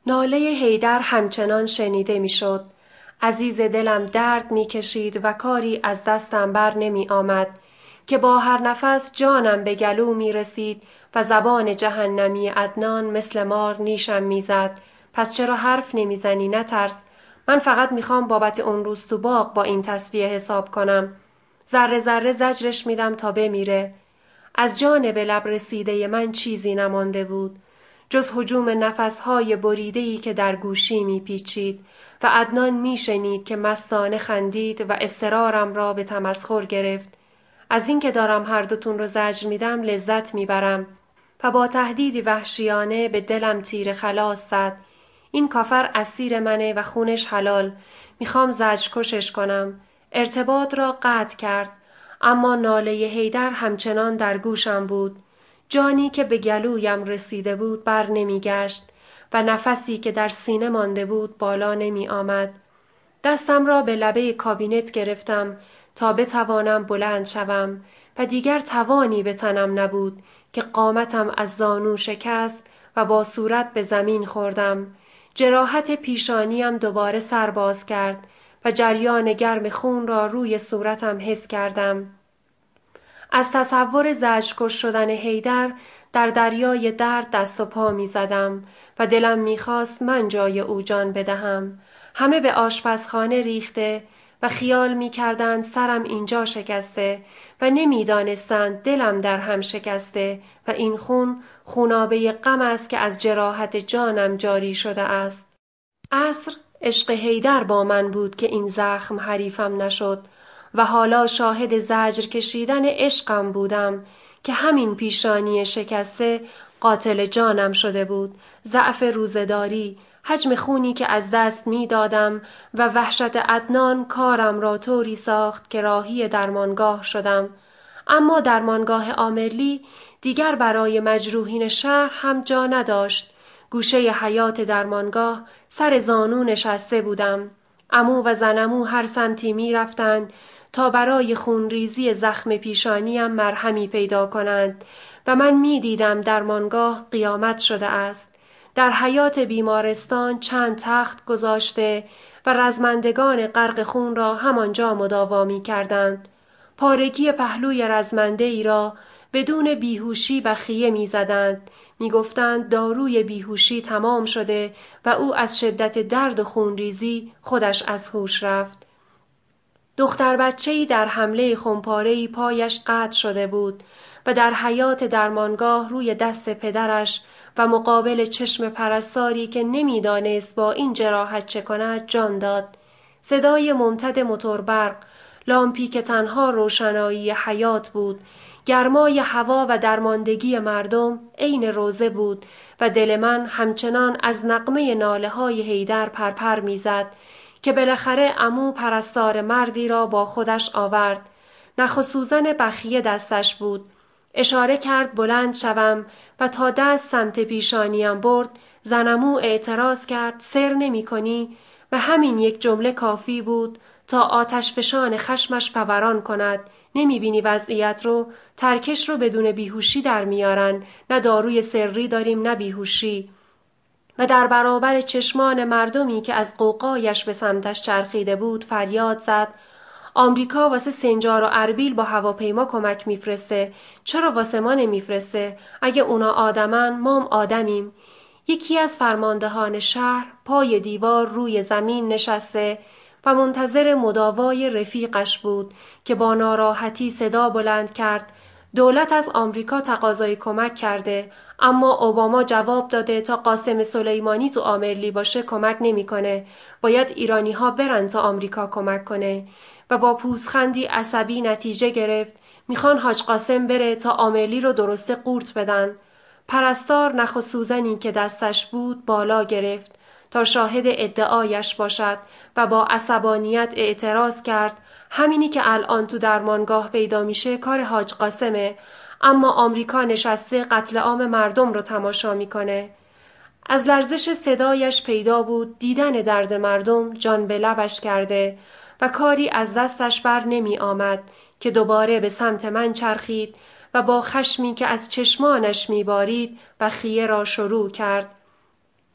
ناله حیدر همچنان شنیده میشد. عزیز دلم درد میکشید و کاری از دستم بر نمی آمد که با هر نفس جانم به گلو میرسید و زبان جهنمی عدنان مثل مار نیشم میزد. پس چرا حرف نمیزنی؟ نترس. من فقط میخوام بابت اون روز تو باغ با این تصفیه حساب کنم. ذره ذره زجرش میدم تا بمیره. از جانب لب رسیده من چیزی نمانده بود جز هجوم نفسهای بریده‌ای که در گوشی میپیچید و عدنان میشنید که مستانه خندید و اضطرارم را به تمسخر گرفت. از این که دارم هر دوتون رو زجر میدم لذت میبرم و با تهدیدی وحشیانه به دلم تیر خلاص زد. این کافر اسیر منه و خونش حلال. میخوام زجر کشش کنم. ارتباط را قطع کرد. اما ناله حیدر همچنان در گوشم بود. جانی که به گلویم رسیده بود بر نمی گشت و نفسی که در سینه مانده بود بالا نمی آمد. دستم را به لبه کابینت گرفتم تا بتوانم بلند شوم و دیگر توانی به تنم نبود که قامتم از زانو شکست و با صورت به زمین خوردم. جراحت پیشانیم دوباره سر باز کرد و جریان گرم خون را روی صورتم حس کردم. از تصور زجرکش شدن حیدر در دریای درد دست و پا می زدم و دلم می خواست من جای او جان بدهم. همه به آشپزخانه ریخته و خیال می کردند سرم اینجا شکسته و نمی دانستند دلم در هم شکسته و این خون خونابه غم است که از جراحت جانم جاری شده است. عصر عشق حیدر با من بود که این زخم حریفم نشد و حالا شاهد زجر کشیدن عشقم بودم که همین پیشانی شکسته قاتل جانم شده بود. ضعف روزداری، حجم خونی که از دست می دادم و وحشت عدنان کارم را طوری ساخت که راهی درمانگاه شدم. اما درمانگاه آمرلی دیگر برای مجروحین شهر هم جا نداشت. گوشه حیات درمانگاه سر زانو نشسته بودم. عمو و زنمو هر سمتی می رفتند تا برای خونریزی زخم پیشانیم مرهمی پیدا کنند و من می دیدم درمانگاه قیامت شده است. در حیات بیمارستان چند تخت گذاشته و رزمندگان غرق خون را همانجا مداوا می کردند. پارگی پهلوی رزمنده ای را بدون بیهوشی بخیه می زدند. می گفتند داروی بیهوشی تمام شده و او از شدت درد و خونریزی خودش از هوش رفت. دختر بچه‌ای در حمله خمپاره‌ای پایش قطع شده بود و در حیات درمانگاه روی دست پدرش و مقابل چشم پرستاری که نمی‌دانست با این جراحت چه کند جان داد. صدای ممتد موتوربرق، لامپی که تنها روشنایی حیات بود، گرمای هوا و درماندگی مردم عین روزه بود و دل من همچنان از نغمه ناله‌های حیدر پرپر می‌زد که بالاخره عمو پرستار مردی را با خودش آورد. نخ و سوزن بخیه دستش بود. اشاره کرد بلند شوم و تا دست سمت پیشانیم برد زنمو اعتراض کرد سر نمی کنی و همین یک جمله کافی بود تا آتش فشان خشمش فوران کند. نمی بینی وضعیت رو؟ ترکش رو بدون بیهوشی در میارن. نه داروی سری داریم نه بیهوشی. و در برابر چشمان مردمی که از قوقایش به سمتش چرخیده بود فریاد زد آمریکا واسه سنجار و اربیل با هواپیما کمک میفرسته. چرا واسه ما نمیفرسته؟ اگه اونا آدمن مام آدمیم. یکی از فرماندهان شهر پای دیوار روی زمین نشسته و منتظر مداوای رفیقش بود که با ناراحتی صدا بلند کرد دولت از آمریکا تقاضای کمک کرده اما اوباما جواب داده تا قاسم سلیمانی تو آمرلی باشه کمک نمیکنه. باید ایرانی ها برن تا آمریکا کمک کنه. و با پوزخندی عصبی نتیجه گرفت میخوان حاج قاسم بره تا آمرلی رو درسته قورت بدن. پرستار نخ و سوزنی که دستش بود بالا گرفت تا شاهد ادعایش باشد و با عصبانیت اعتراض کرد همینی که الان تو درمانگاه پیدا میشه کار حاج قاسمه اما آمریکا نشسته قتل عام مردم رو تماشا میکنه. از لرزش صدایش پیدا بود دیدن درد مردم جان به لبش کرده و کاری از دستش بر نمی آمد که دوباره به سمت من چرخید و با خشمی که از چشمانش می بارید بخیه را شروع کرد.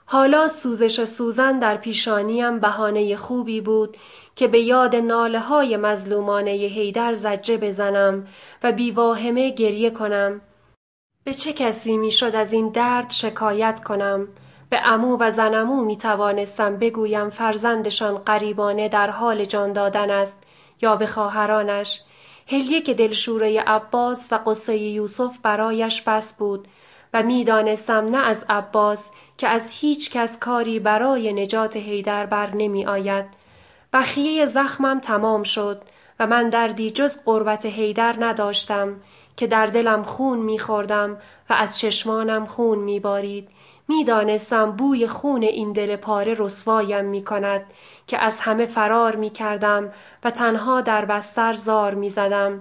حالا سوزش سوزن در پیشانیم بهانه خوبی بود که به یاد ناله‌های مظلومانه حیدر زجه بزنم و بی‌واهمه گریه کنم. به چه کسی میشد از این درد شکایت کنم؟ به عمو و زنمو می توانستم بگویم فرزندشان غریبانه در حال جان دادن است، یا به خواهرانش. حلیه که دلشوره عباس و قصه یوسف برایش بس بود و می دانستم نه از عباس که از هیچ کس کاری برای نجات حیدر بر نمی آید. بخیه زخمم تمام شد و من دردی جز قربت حیدر نداشتم که در دلم خون می خوردم و از چشمانم خون می بارید. می دانستم بوی خون این دل پاره رسوایم می کند که از همه فرار می کردم و تنها در بستر زار می زدم.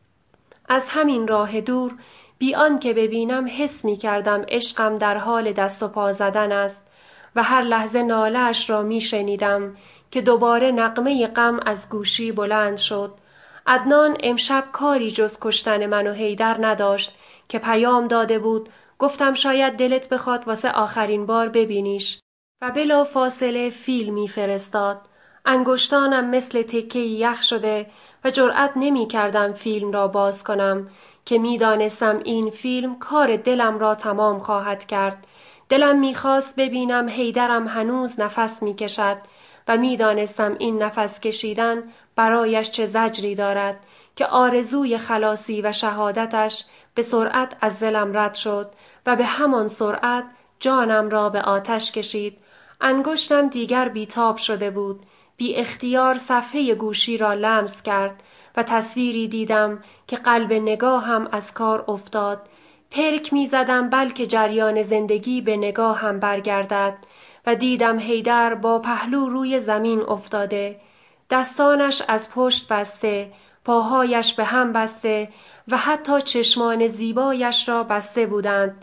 از همین راه دور بی آن که ببینم حس می کردم عشقم در حال دست و پا زدن است و هر لحظه ناله‌اش را می شنیدم که دوباره نغمه غم از گوشی بلند شد. عدنان امشب کاری جز کشتن من و حیدر نداشت که پیام داده بود. گفتم شاید دلت بخواد واسه آخرین بار ببینیش و بلا فاصله فیلم میفرستاد. انگشتانم مثل تکه یخ شده و جرأت نمی کردم فیلم را باز کنم که می دانستم این فیلم کار دلم را تمام خواهد کرد. دلم میخواست ببینم حیدرم هنوز نفس میکشد و می دانستم این نفس کشیدن برایش چه زجری دارد که آرزوی خلاصی و شهادتش به سرعت از دلم رد شد و به همان سرعت جانم را به آتش کشید. انگشتم دیگر بیتاب شده بود. بی اختیار صفحه گوشی را لمس کرد و تصویری دیدم که قلب نگاهم از کار افتاد. پلک می زدم بلکه جریان زندگی به نگاهم برگردد و دیدم حیدر با پهلو روی زمین افتاده، دستانش از پشت بسته، پاهایش به هم بسته و حتی چشمان زیبایش را بسته بودند.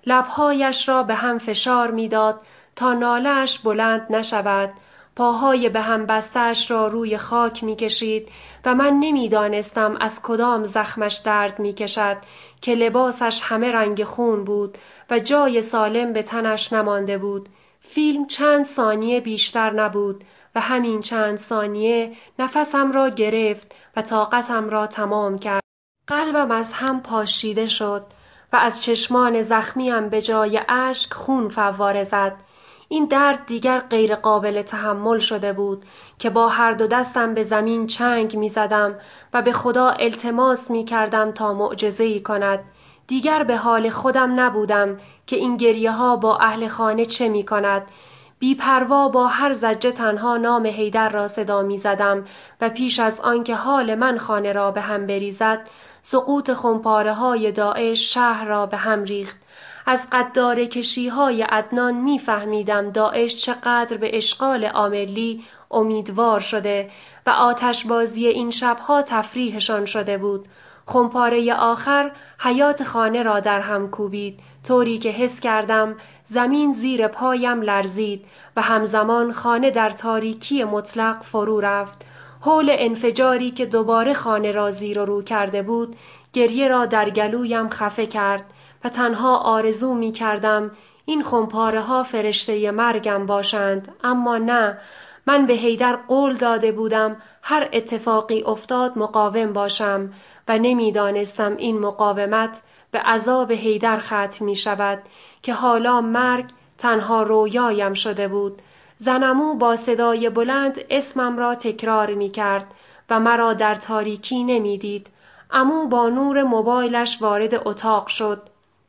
لبهایش را به هم فشار می‌داد تا ناله‌اش بلند نشود. پاهای به هم بسته‌اش را روی خاک می‌کشید و من نمی‌دانستم از کدام زخمش درد می‌کشد که لباسش همه رنگ خون بود و جای سالم به تنش نمانده بود. فیلم چند ثانیه بیشتر نبود و همین چند ثانیه نفسم را گرفت و طاقتم را تمام کرد. قلبم از هم پاشیده شد و از چشمان زخمیم به جای اشک خون فواره زد. این درد دیگر غیر قابل تحمل شده بود که با هر دو دستم به زمین چنگ می زدم و به خدا التماس می کردم تا معجزه‌ای کند. دیگر به حال خودم نبودم که این گریه ها با اهل خانه چه می کند. بی پروا با هر زجه تنها نام حیدر را صدا می زدم و پیش از آنکه حال من خانه را به هم بریزد، سقوط خمپاره های داعش شهر را به هم ریخت. از قداره کشی های عدنان می فهمیدم داعش چقدر به اشغال آمرلی امیدوار شده و آتشبازی این شبها تفریحشان شده بود. خمپاره آخر حیات خانه را در هم کوبید، طوری که حس کردم زمین زیر پایم لرزید و همزمان خانه در تاریکی مطلق فرو رفت. هول انفجاری که دوباره خانه را زیر و رو کرده بود، گریه را در گلویم خفه کرد و تنها آرزو می کردم این خمپاره ها فرشته مرگم باشند. اما نه، من به حیدر قول داده بودم هر اتفاقی افتاد مقاوم باشم و نمی دانستم این مقاومت به عذاب حیدر ختم می شود که حالا مرگ تنها رویایم شده بود. زنمو با صدای بلند اسمم را تکرار می کرد و مرا در تاریکی نمی دید. عمو با نور موبایلش وارد اتاق شد.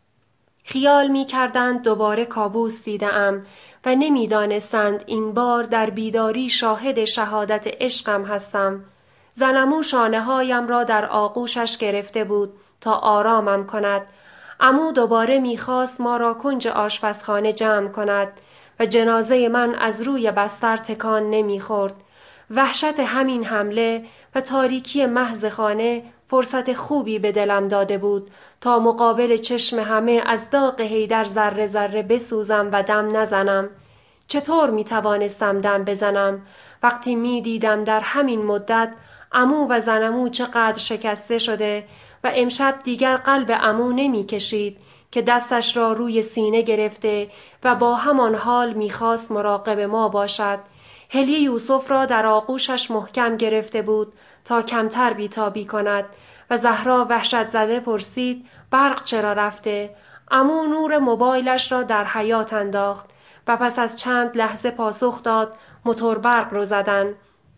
خیال می کردند دوباره کابوس دیدم و نمی دانستند این بار در بیداری شاهد شهادت عشقم هستم. زنمو شانه هایم را در آغوشش گرفته بود تا آرامم کند. عمو دوباره می خواست ما را کنج آشپزخانه جمع کند و جنازه من از روی بستر تکان نمی خورد. وحشت همین حمله و تاریکی محض خانه فرصت خوبی به دلم داده بود تا مقابل چشم همه از داغ حیدر ذره ذره بسوزم و دم نزنم. چطور می توانستم دم بزنم وقتی می دیدم در همین مدت عمو و زنمو چقدر شکسته شده و امشب دیگر قلب عمو نمی کشید که دستش را روی سینه گرفته و با همان حال می‌خواست مراقب ما باشد. حلیه یوسف را در آغوشش محکم گرفته بود تا کمتر بیتابی کند و زهرا وحشت زده پرسید برق چرا رفته؟ عمو نور موبایلش را در حیاط انداخت و پس از چند لحظه پاسخ داد موتور برق رو زدن.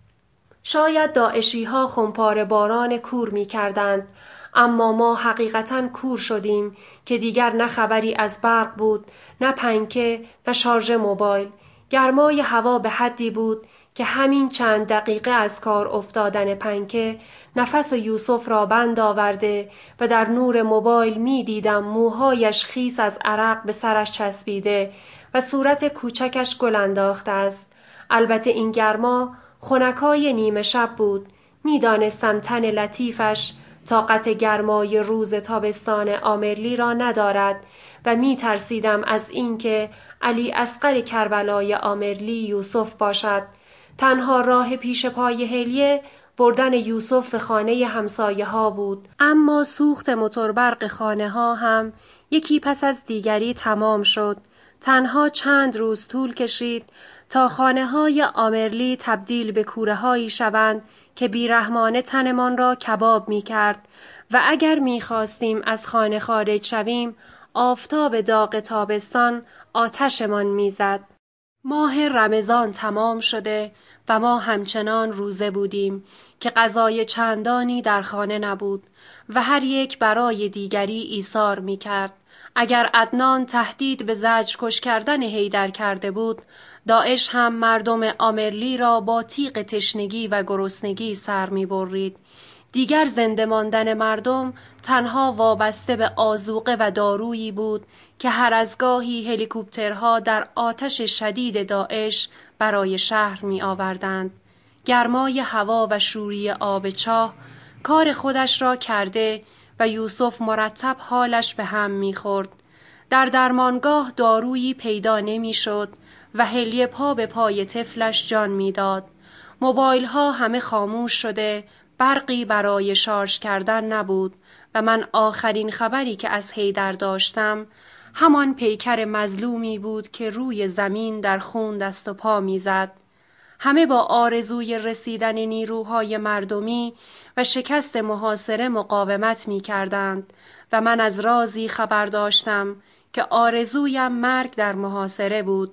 شاید داعشی‌ها خمپاره باران کور می‌کردند، اما ما حقیقتاً کور شدیم که دیگر نه خبری از برق بود، نه پنکه، نه شارژ موبایل. گرمای هوا به حدی بود که همین چند دقیقه از کار افتادن پنکه نفس یوسف را بند آورده و در نور موبایل می دیدم موهایش خیس از عرق به سرش چسبیده و صورت کوچکش گل انداخته است. البته این گرما خنکای نیمه شب بود. می دانستم تن لطیفش طاقت گرمای روز تابستان آمرلی را ندارد و می ترسیدم از اینکه علی اصغر کربلای آمرلی یوسف باشد. تنها راه پیش پای حلیه بردن یوسف به خانه همسایه ها بود، اما سوخت موتور برق خانه ها هم یکی پس از دیگری تمام شد. تنها چند روز طول کشید تا خانه های آمرلی تبدیل به کوره هایی شوند که بیرحمانه تنمان را کباب می کرد و اگر می خواستیم از خانه خارج شویم آفتاب داغ تابستان آتشمان می زد. ماه رمضان تمام شده و ما همچنان روزه بودیم که غذای چندانی در خانه نبود و هر یک برای دیگری ایثار می کرد. اگر عدنان تهدید به زجرکش کردن حیدر کرده بود، داعش هم مردم آمرلی را با تیغ تشنگی و گرسنگی سر می برید. دیگر زنده ماندن مردم تنها وابسته به آذوقه و دارویی بود که هر از گاهی هلیکوپترها در آتش شدید داعش برای شهر می آوردند. گرمای هوا و شوری آب چاه کار خودش را کرده و یوسف مرتب حالش به هم می خورد. در درمانگاه دارویی پیدا نمی شد و حلیه پا به پای طفلش جان می داد. موبایل ها همه خاموش شده، برقی برای شارژ کردن نبود و من آخرین خبری که از حیدر داشتم همان پیکر مظلومی بود که روی زمین در خون دست و پا می‌زد. همه با آرزوی رسیدن نیروهای مردمی و شکست محاصره مقاومت می‌کردند و من از رازی خبر داشتم که آرزویم مرگ در محاصره بود.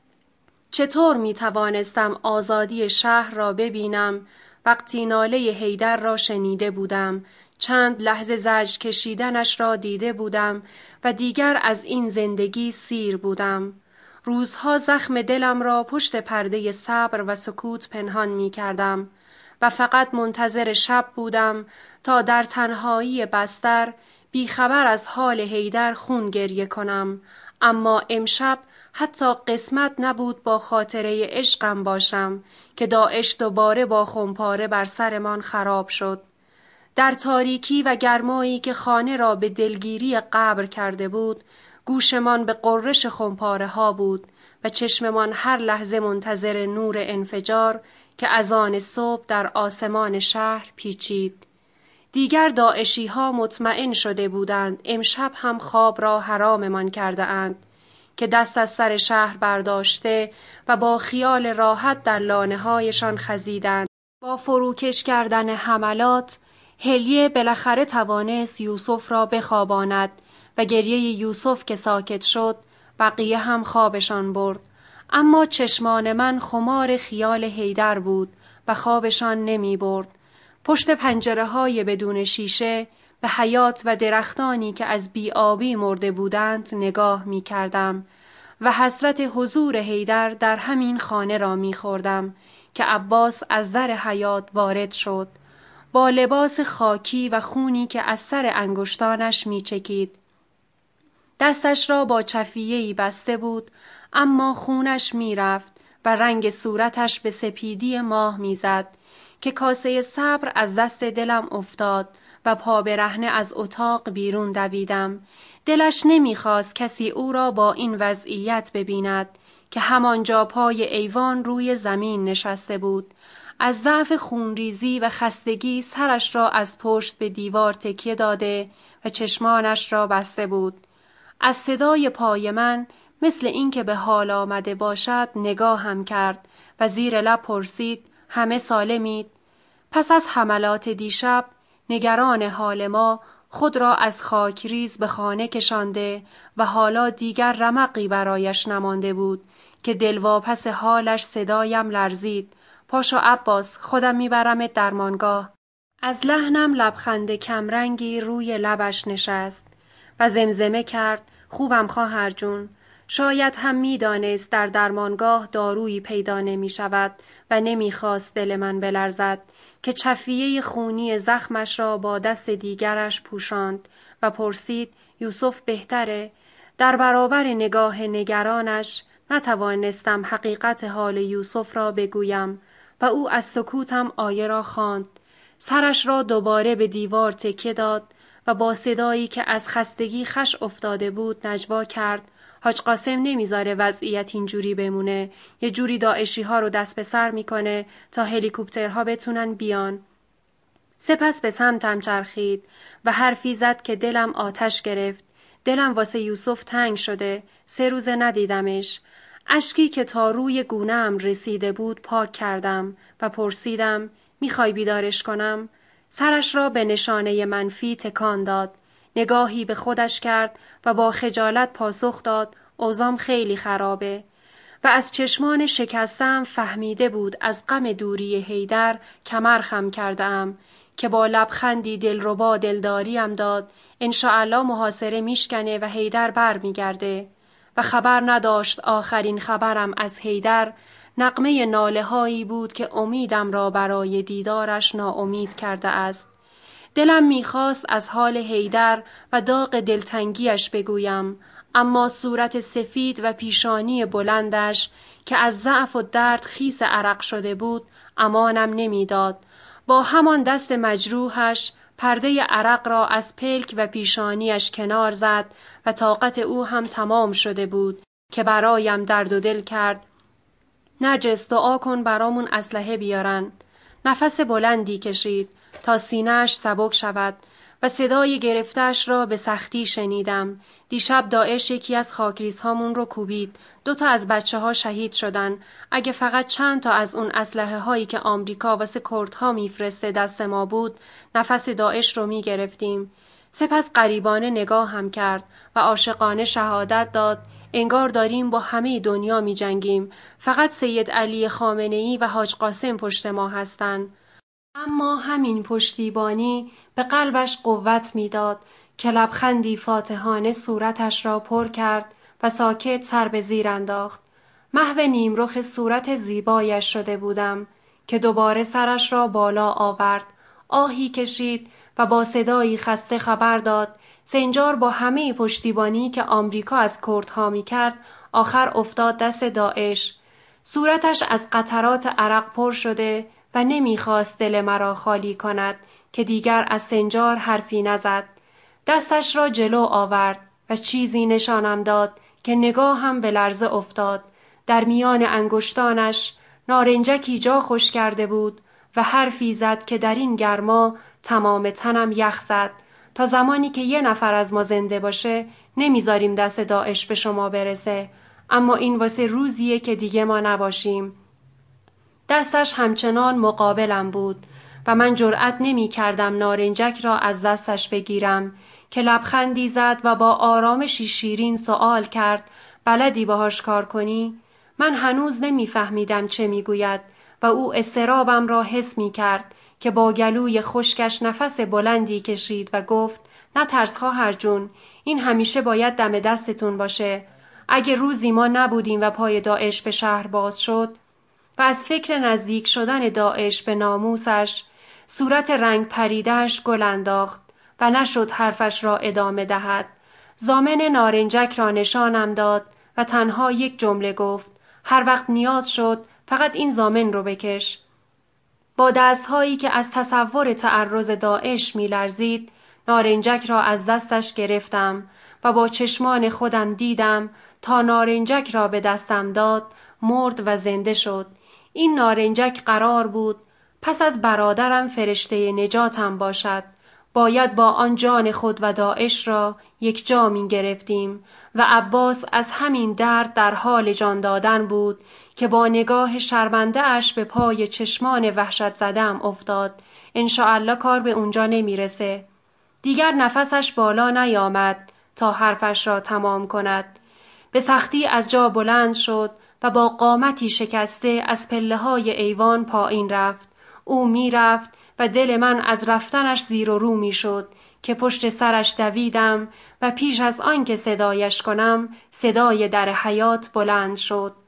چطور می‌توانستم آزادی شهر را ببینم وقتی ناله حیدر را شنیده بودم، چند لحظه زجر کشیدنش را دیده بودم و دیگر از این زندگی سیر بودم. روزها زخم دلم را پشت پرده صبر و سکوت پنهان می کردم و فقط منتظر شب بودم تا در تنهایی بستر بیخبر از حال حیدر خون گریه کنم. اما امشب حتی قسمت نبود با خاطره عشقم باشم که داعش دوباره با خمپاره بر سرمان خراب شد. در تاریکی و گرمایی که خانه را به دلگیری قبر کرده بود، گوشمان به غرش خمپاره ها بود و چشممان هر لحظه منتظر نور انفجار که اذان صبح در آسمان شهر پیچید. دیگر داعشی ها مطمئن شده بودند امشب هم خواب را حراممان کرده اند که دست از سر شهر برداشته و با خیال راحت در لانه هایشان خزیدند. با فروکش کردن حملات حلیه بالاخره توانست یوسف را بخواباند و گریه یوسف که ساکت شد بقیه هم خوابشان برد. اما چشمان من خمار خیال حیدر بود و خوابشان نمی برد. پشت پنجره های بدون شیشه به حیات و درختانی که از بی‌آبی مرده بودند نگاه می کردم و حسرت حضور حیدر در همین خانه را می خوردم که عباس از در حیات وارد شد با لباس خاکی و خونی که از سر انگشتانش می چکید. دستش را با چفیه‌ای بسته بود اما خونش می رفت و رنگ صورتش به سپیدی ماه می زد که کاسه صبر از دست دلم افتاد و پا برهنه از اتاق بیرون دویدم. دلش نمی‌خواست کسی او را با این وضعیت ببیند که همانجا پای ایوان روی زمین نشسته بود. از ضعف خونریزی و خستگی سرش را از پشت به دیوار تکیه داده و چشمانش را بسته بود. از صدای پای من مثل اینکه به حال آمده باشد نگاهم کرد و زیر لب پرسید همه سالمید؟ پس از حملات دیشب نگران حال ما خود را از خاکریز به خانه کشانده و حالا دیگر رمقی برایش نمانده بود که دلواپس حالش صدایم لرزید. پاشو عباس، خودم میبرمت درمانگاه. از لحنم لبخند کمرنگی روی لبش نشست و زمزمه کرد خوبم خواهر جون. شاید هم میدانست در درمانگاه دارویی پیدا نمی شود و نمیخواست دل من بلرزد که چفیه خونی زخمش را با دست دیگرش پوشاند و پرسید یوسف بهتره؟ در برابر نگاه نگرانش نتوانستم حقیقت حال یوسف را بگویم و او از سکوتم آیه را خواند. سرش را دوباره به دیوار تکیه داد و با صدایی که از خستگی خش افتاده بود نجوا کرد حاج قاسم نمیذاره وضعیت اینجوری بمونه. یه جوری داعشی ها رو دست به سر میکنه تا هلیکوپترها بتونن بیان. سپس به سمتم چرخید و حرفی زد که دلم آتش گرفت. دلم واسه یوسف تنگ شده. 3 روزه ندیدمش. اشکی که تا روی گونه‌ام رسیده بود پاک کردم و پرسیدم میخوای بیدارش کنم؟ سرش را به نشانه منفی تکان داد. نگاهی به خودش کرد و با خجالت پاسخ داد اوضاعم خیلی خرابه. و از چشمان شکستم فهمیده بود از غم دوری حیدر کمر خم کردم که با لبخندی دلربا دلداریم داد انشاءالله محاصره میشکنه و حیدر بر میگرده. و خبر نداشت آخرین خبرم از حیدر نغمه ناله هایی بود که امیدم را برای دیدارش ناامید کرده است. دلم میخواست از حال حیدر و داغ دلتنگیش بگویم، اما صورت سفید و پیشانی بلندش که از ضعف و درد خیس عرق شده بود امانم نمیداد. با همان دست مجروحش پرده عرق را از پلک و پیشانیش کنار زد و طاقت او هم تمام شده بود که برایم درد و دل کرد. نرجس دعا کن برامون اسلحه بیارن. نفس بلندی کشید تا سینه‌اش سبک شود و صدای گرفته‌اش را به سختی شنیدم. دیشب داعش یکی از خاکریزهامون رو کوبید. 2 تا از بچه‌ها شهید شدن. اگه فقط چند تا از اون اسلحه هایی که آمریکا واسه کردها میفرسته دست ما بود، نفس داعش رو میگرفتیم. سپس غریبانه نگاهم کرد و عاشقانه شهادت داد انگار داریم با همه دنیا می جنگیم. فقط سید علی خامنه‌ای و حاج قاسم پشت ما هستن. اما همین پشتیبانی به قلبش قوت میداد که لبخندی فاتحانه صورتش را پر کرد و ساکت سر به زیر انداخت. محو نیمرخ صورت زیبایش شده بودم که دوباره سرش را بالا آورد، آهی کشید و با صدایی خسته خبر داد سنجار با همه پشتیبانی که آمریکا از کردها می‌کرد آخر افتاد دست داعش. صورتش از قطرات عرق پر شده و نمی‌خواست دل مرا خالی کند که دیگر از سنجار حرفی نزد. دستش را جلو آورد و چیزی نشانم داد که نگاهم به لرزه افتاد. در میان انگشتانش نارنجکی جا خوش کرده بود و حرفی زد که در این گرما تمام تنم یخ زد. تا زمانی که 1 نفر از ما زنده باشه نمیذاریم دست داعش به شما برسه، اما این واسه روزیه که دیگه ما نباشیم. دستش همچنان مقابلم بود و من جرأت نمی کردم نارنجک را از دستش بگیرم که لبخندی زد و با آرامشی شیرین سؤال کرد بلدی باهاش کار کنی؟ من هنوز نمی فهمیدم چه می گوید و او اضطرابم را حس می کرد که با گلوی خشکش نفس بلندی کشید و گفت نترس خواهر جون، این همیشه باید دم دستتون باشه. اگه روزی ما نبودیم و پای داعش به شهر باز شد و از فکر نزدیک شدن داعش به ناموسش صورت رنگ پریدهش گل انداخت و نشد حرفش را ادامه دهد. ضامن نارنجک را نشانم داد و تنها یک جمله گفت هر وقت نیاز شد فقط این ضامن رو بکش. با دستهایی که از تصور تعرض داعش می‌لرزید نارنجک را از دستش گرفتم و با چشمان خودم دیدم تا نارنجک را به دستم داد مرد و زنده شد. این نارنجک قرار بود پس از برادرم فرشته نجاتم باشد. باید با آن جان خود و داعش را یک جا می گرفتیم و عباس از همین درد در حال جان دادن بود که با نگاه شرمنده اش به پای چشمان وحشت زدم افتاد. انشاءالله کار به اونجا نمیرسه. دیگر نفسش بالا نیامد تا حرفش را تمام کند. به سختی از جا بلند شد و با قامتی شکسته از پله‌های ایوان پایین رفت. او میرفت و دل من از رفتنش زیر و رو میشد که پشت سرش دویدم و پیش از آن که صدایش کنم صدای در حیاط بلند شد.